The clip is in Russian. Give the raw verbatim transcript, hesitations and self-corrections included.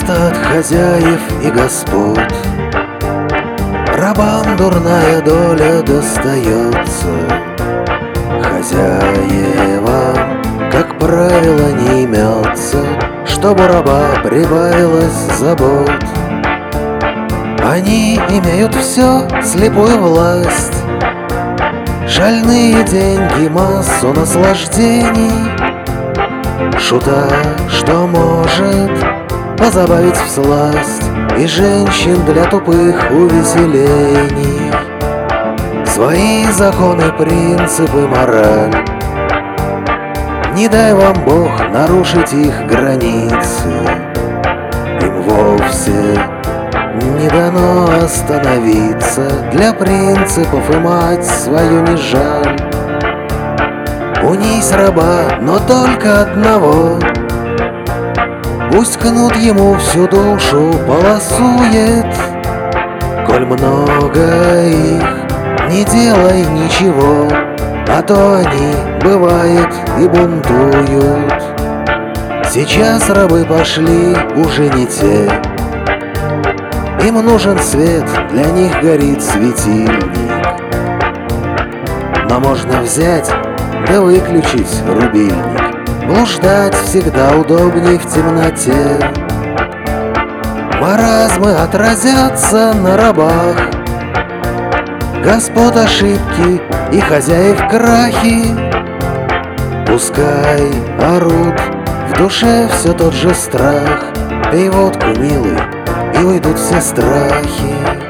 часто от хозяев и господ рабам дурная доля достается. Хозяевам, как правило, не имется, чтоб у раба прибавилось забот. Они имеют все, слепую власть, шальные деньги, массу наслаждений, шута, что может позабавить всласть, и женщин для тупых увеселений. Свои законы, принципы, мораль, не дай вам Бог нарушить их границы. Им вовсе не дано остановиться, для принципов и мать свою не жаль. Унись раба, но только одного, пусть кнут ему всю душу полосует. Коль много их, не делай ничего, а то они, бывает, и бунтуют. Сейчас рабы пошли уже не те, им нужен свет, для них горит светильник. Но можно взять да выключить рубильник, блуждать всегда удобней в темноте. Маразмы отразятся на рабах, господ ошибки и хозяев крахи. Пускай орут, в душе все тот же страх. Пей водку, милый, и уйдут все страхи.